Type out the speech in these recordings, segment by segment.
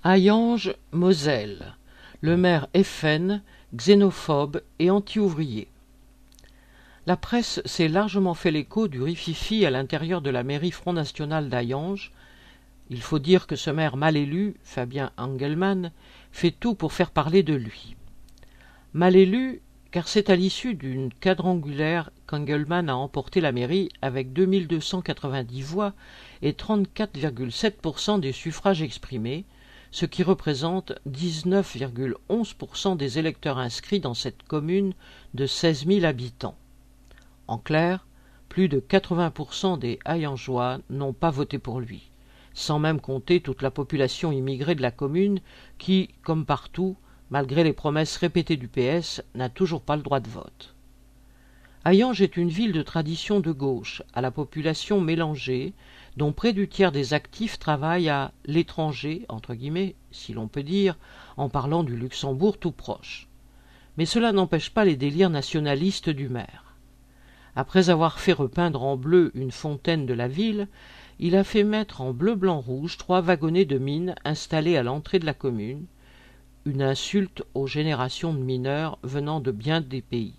Hayange, Moselle. Le maire FN, xénophobe et anti-ouvrier. La presse s'est largement fait l'écho du rififi à l'intérieur de la mairie Front National d'Hayange. Il faut dire que ce maire mal élu, Fabien Engelmann, fait tout pour faire parler de lui. Mal élu, car c'est à l'issue d'une quadrangulaire qu'Engelmann a emporté la mairie avec 2290 voix et 34,7% des suffrages exprimés, ce qui représente 19,11% des électeurs inscrits dans cette commune de 16 000 habitants. En clair, plus de 80% des Hayangeois n'ont pas voté pour lui, sans même compter toute la population immigrée de la commune qui, comme partout, malgré les promesses répétées du PS, n'a toujours pas le droit de vote. Hayange est une ville de tradition de gauche, à la population mélangée, dont près du tiers des actifs travaillent à l'étranger, entre guillemets, si l'on peut dire, en parlant du Luxembourg tout proche. Mais cela n'empêche pas les délires nationalistes du maire. Après avoir fait repeindre en bleu une fontaine de la ville, il a fait mettre en bleu-blanc-rouge 3 wagonnets de mines installés à l'entrée de la commune, une insulte aux générations de mineurs venant de bien des pays.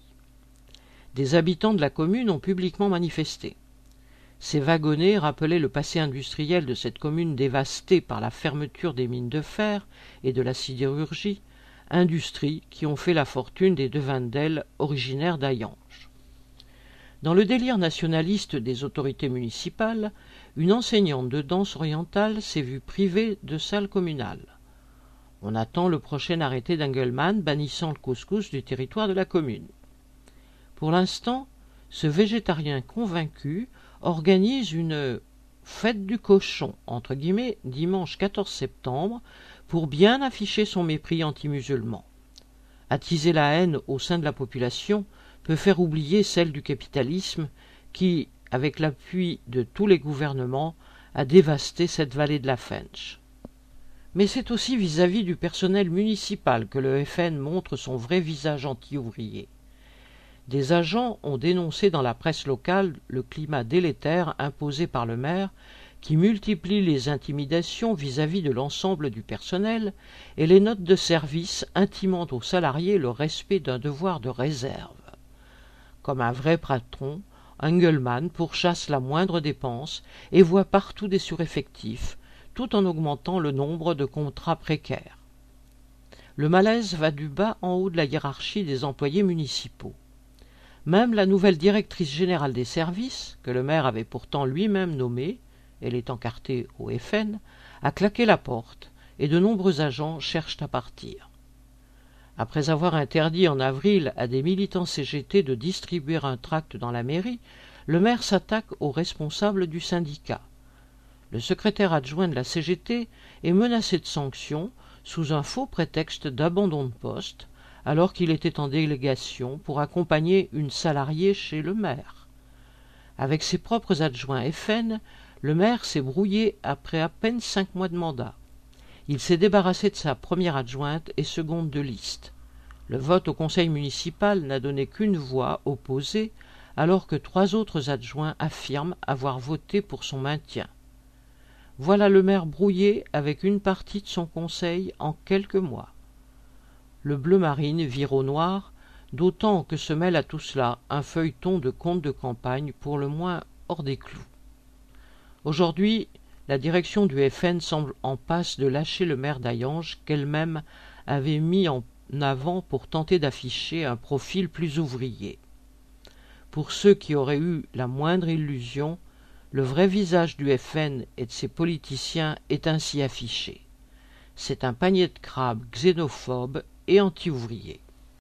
Des habitants de la commune ont publiquement manifesté. Ces wagonnets rappelaient le passé industriel de cette commune dévastée par la fermeture des mines de fer et de la sidérurgie, industries qui ont fait la fortune des Devendel originaires d'Hayange. Dans le délire nationaliste des autorités municipales, une enseignante de danse orientale s'est vue privée de salle communale. On attend le prochain arrêté d'Engelmann bannissant le couscous du territoire de la commune. Pour l'instant, ce végétarien convaincu organise une « fête du cochon » entre guillemets dimanche 14 septembre pour bien afficher son mépris anti-musulman. Attiser la haine au sein de la population peut faire oublier celle du capitalisme qui, avec l'appui de tous les gouvernements, a dévasté cette vallée de la Fensch. Mais c'est aussi vis-à-vis du personnel municipal que le FN montre son vrai visage anti-ouvrier. Des agents ont dénoncé dans la presse locale le climat délétère imposé par le maire qui multiplie les intimidations vis-à-vis de l'ensemble du personnel et les notes de service intimant aux salariés le respect d'un devoir de réserve. Comme un vrai patron, Engelmann pourchasse la moindre dépense et voit partout des sureffectifs, tout en augmentant le nombre de contrats précaires. Le malaise va du bas en haut de la hiérarchie des employés municipaux. Même la nouvelle directrice générale des services, que le maire avait pourtant lui-même nommée, elle est encartée au FN, a claqué la porte et de nombreux agents cherchent à partir. Après avoir interdit en avril à des militants CGT de distribuer un tract dans la mairie, le maire s'attaque aux responsables du syndicat. Le secrétaire adjoint de la CGT est menacé de sanctions sous un faux prétexte d'abandon de poste, alors qu'il était en délégation pour accompagner une salariée chez le maire. Avec ses propres adjoints FN, le maire s'est brouillé après à peine 5 mois de mandat. Il s'est débarrassé de sa première adjointe et seconde de liste. Le vote au conseil municipal n'a donné qu'une voix opposée, alors que 3 autres adjoints affirment avoir voté pour son maintien. Voilà le maire brouillé avec une partie de son conseil en quelques mois. Le bleu marine vire au noir, d'autant que se mêle à tout cela un feuilleton de comptes de campagne pour le moins hors des clous. Aujourd'hui, la direction du FN semble en passe de lâcher le maire d'Hayange qu'elle-même avait mis en avant pour tenter d'afficher un profil plus ouvrier. Pour ceux qui auraient eu la moindre illusion, le vrai visage du FN et de ses politiciens est ainsi affiché. C'est un panier de crabes xénophobe et anti-ouvrier.